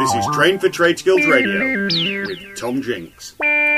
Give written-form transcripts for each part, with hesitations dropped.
This is Train for Trade Skills Radio with Tom Jinks.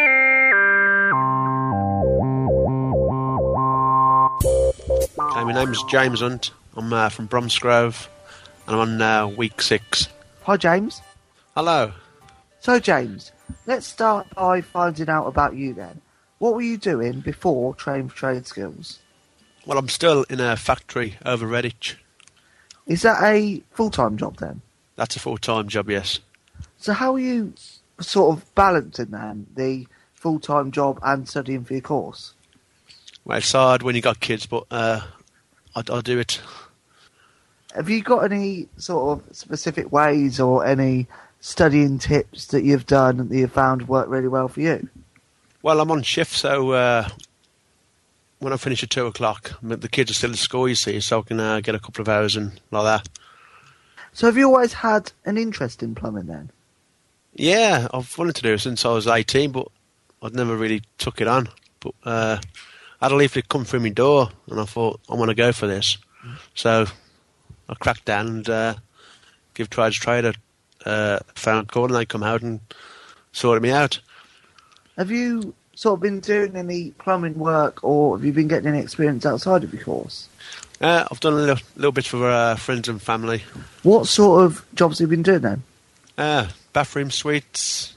Hi, my name's James Hunt. I'm from Bromsgrove, and I'm on week 6. Hi, James. Hello. So, James, let's start by finding out about you then. What were you doing before Train for Trade Skills? Well, I'm still in a factory over Redditch. Is that a full-time job then? That's a full-time job, yes. So how are you sort of balancing then the full-time job and studying for your course? Well, it's hard when you got kids, but I'll do it. Have you got any sort of specific ways or any studying tips that you've done that you've found work really well for you? Well, I'm on shift, so when I finish at 2 o'clock, the kids are still at school, you see, so I can get a couple of hours and like that. So have you always had an interest in plumbing then? Yeah, I've wanted to do it since I was 18, but I'd never really took it on. But I had a leaflet come through my door, and I thought, I want to go for this. So I cracked down and give Trades Trade a phone call, and they come out and sorted me out. Have you sort of been doing any plumbing work, or have you been getting any experience outside of your course? I've done a little bit for friends and family. What sort of jobs have you been doing then? Bathroom suites,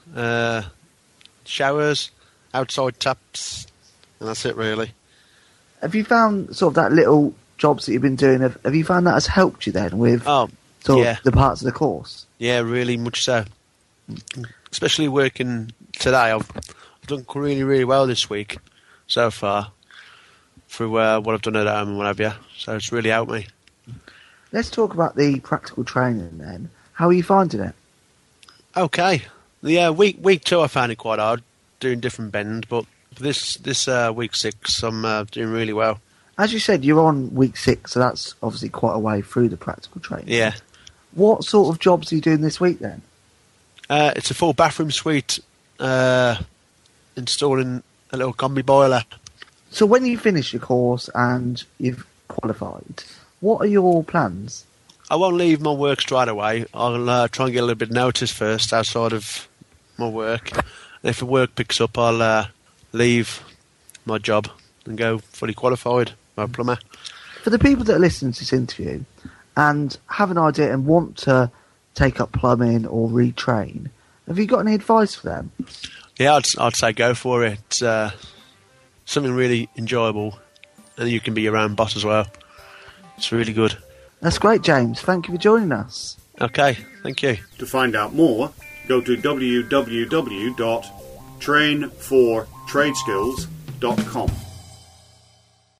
showers, outside taps, and that's it really. Have you found sort of that little jobs that you've been doing, have you found that has helped you then with of the parts of the course? Yeah, really much so. Especially working today, I've done really, really well this week so far through what I've done at home and what have you. So it's really helped me. Let's talk about the practical training then. How are you finding it? Okay. Yeah, week 2 I found it quite hard, doing different bends, but for this week 6 I'm doing really well. As you said, you're on week 6, so that's obviously quite a way through the practical training. Yeah. What sort of jobs are you doing this week then? It's a full bathroom suite, installing a little combi boiler. So when you finish your course and you've qualified, what are your plans? I won't leave my work straight away. I'll try and get a little bit of notice first outside of my work. And if the work picks up, I'll leave my job and go fully qualified by a plumber. For the people that are listening to this interview and have an idea and want to take up plumbing or retrain, have you got any advice for them? Yeah, I'd say go for it. It's something really enjoyable, and you can be your own boss as well. It's really good. That's great, James. Thank you for joining us. Okay, thank you. To find out more, go to www.trainfortradeskills.com.